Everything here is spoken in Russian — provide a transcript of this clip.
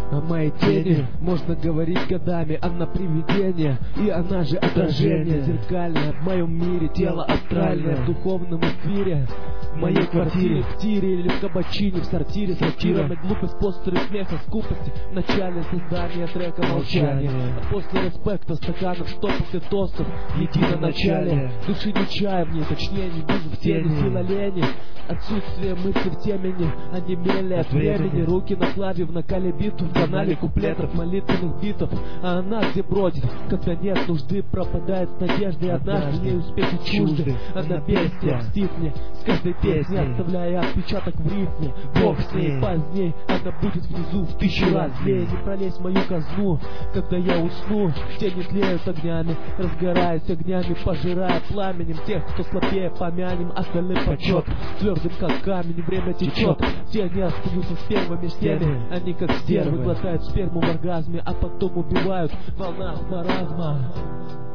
О моей тени можно говорить годами. Она привидение, и она же отражение зеркальное в моем мире. Тело астральное в духовном эфире. В моей квартире, в тире или в кабачине, в сортире, сатирами, глупость, постеры, смеха, скупости. В начале создания трека молчания, а после респекта стаканов, штопок и тостов. Едино начале, души не чая в ней, точнее не вижу в тени. Сила лени, отсутствие мысли в темени, онемели от времени. Руки на клаве, в накале биту, в канале куплетов, молитвенных битов. А она где бродит, когда нет нужды, пропадает с надеждой. Однажды ей успехи чужды. Она бестия, мстит мне с каждой песни, оставляя отпечаток в рифме. Бог с ней, поздней она будет внизу в 1000 раз злее. Не пролезть в мою казну, когда я усну. Тени тлеют огнями, разгораясь огнями, пожирая пламенем тех, кто слабее, помянем. Остальным почет, твердым как камень, время течет. Все они остаются с первыми всеми. Они как стервы глотают сперму в оргазме, а потом убивают в волнах маразма.